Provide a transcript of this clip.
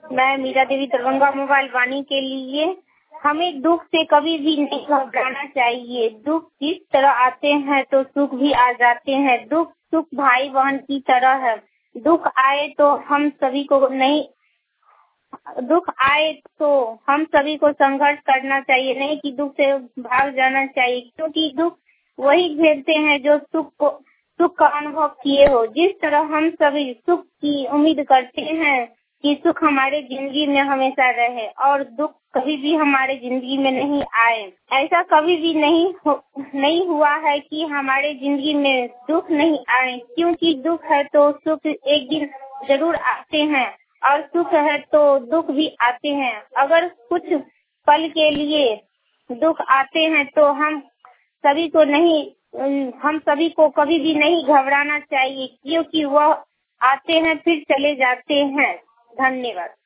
मैं मीरा देवी दरभंगा मोबाइल वाणी के लिए हमें दुख से कभी भी नहीं घबराना चाहिए। दुख जिस तरह आते हैं तो सुख भी आ जाते हैं। दुख सुख भाई बहन की तरह है। दुख आए तो हम सभी को संघर्ष करना चाहिए, नहीं कि दुख से भाग जाना चाहिए, क्योंकि दुख वही झेलते हैं जो सुख का अनुभव किए हो। जिस तरह हम सभी सुख की उम्मीद करते हैं कि सुख हमारे जिंदगी में हमेशा रहे और दुख कभी भी हमारे जिंदगी में नहीं आए। ऐसा कभी भी नहीं हुआ है कि हमारे जिंदगी में दुख नहीं आए, क्योंकि दुख है तो सुख एक दिन जरूर आते हैं और सुख है तो दुख भी आते हैं। अगर कुछ पल के लिए दुख आते हैं तो हम सभी को कभी भी नहीं घबराना चाहिए, क्योंकि वह आते हैं फिर चले जाते हैं। धन्यवाद।